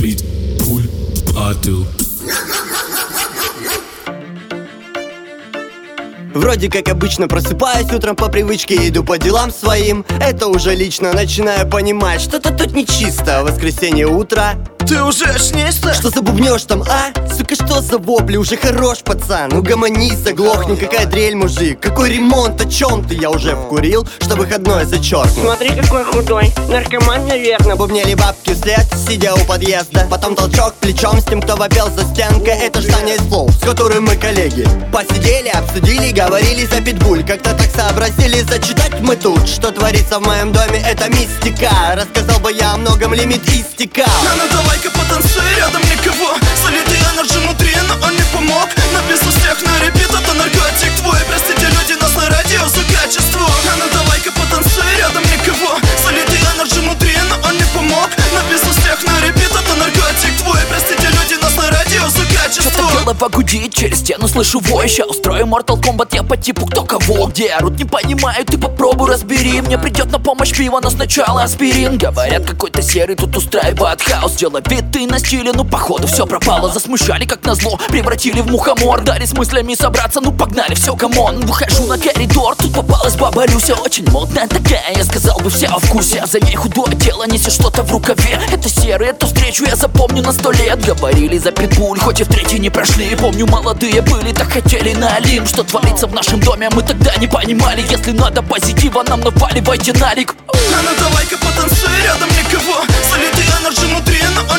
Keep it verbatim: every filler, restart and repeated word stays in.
Питбуль Батл. Вроде как обычно просыпаюсь утром по привычке, иду по делам своим. Это уже лично начинаю понимать, что-то тут нечисто. Воскресенье утро. Ты уже очнешься? Что забубнешь там, а? Сука, что за вопли? Уже хорош, пацан. Угомонись, заглохни, какая дрель, мужик. Какой ремонт, о чем ты? Я уже вкурил, что выходное зачеркнул. Смотри, какой худой, наркоман, наверное. Бубнели бабки вслед, сидя у подъезда. Потом толчок плечом с тем, кто вопел за стенкой. Это ж Таня из Флоу, с которым мы коллеги. Посидели, обсудили, говорили за питбуль. Как-то так сообразили зачитать мы тут. Что творится в моем доме, это мистика. Рассказал бы я о многом, лимит истекал. А ну давай-ка потанцуй, рядом никого. Солидный энерджи внутри, но он не помог. Написал всех на репит, это наркотик твой. Простите, люди, нас на радио за качество. А ну давай-ка потанцуй, рядом никого. Солидный энерджи внутри, но он не помог. Написал всех на репит, это наркотик твой. Простите, люди, нас на радио за качество. Что-то голова гудит, через стену слышу вой. Ща устрою Mortal Kombat, я по типу кто кого. Где орут, не понимаю, ты попробуй разбери. Мне придет на помощь пиво, но сначала аспирин. Говорят, какой-то серый тут устраивает хаос. Делай вид, ты на стиле, ну походу все пропало. Засмущали как назло, превратили в мухомор. Дали с мыслями собраться, ну погнали, все, камон. Выхожу на коридор, тут попалась баба Люся. Очень модная такая, я сказал бы, вся в вкусе. А за ней худое тело несет что-то в рукаве. Это серый, эту встречу я запомню на сто лет. Говорили за питбуль, хоть и в третий не прошли. Помню, молодые были, так хотели на Олимп. Что творится в нашем доме, мы тогда не понимали. Если надо позитива, нам наваливайте налик. А ну давай-ка потанцуй, рядом никого. Солидный энерджи внутри, но